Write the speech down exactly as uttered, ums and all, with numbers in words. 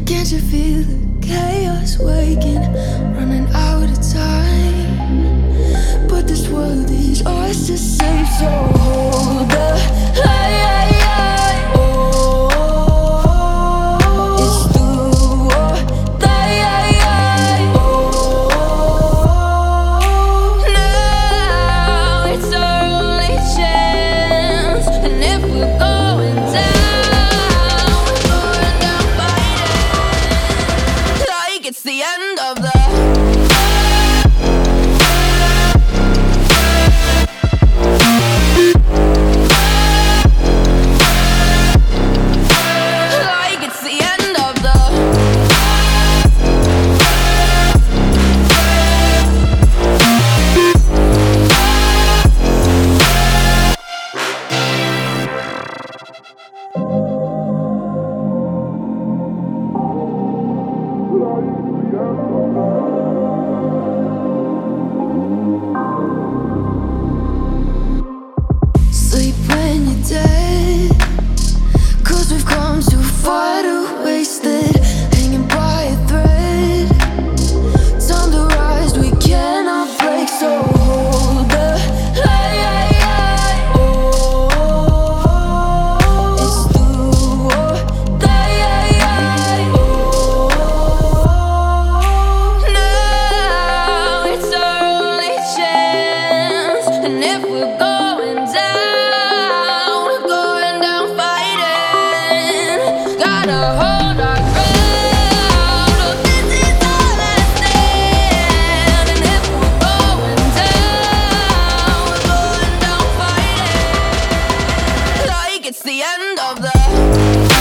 Can't you feel the chaos waking, running out of time? But this world is ours to save, so hold the light. Oh, it's do or die. Oh, now it's our only chance, and if we're going down, we're going down fighting like it's the end of the. Sleep when you're dead, 'cause we've come too far to waste it, hanging by a thread. Time to rise, we cannot break, so hold the light. Oh, it's do or die. Oh, now it's our only chance, and if we're going down, we're going down fighting. Gotta hold our ground. Oh, this is our last stand, and if we're going down, we're going down fighting like it's the end of the.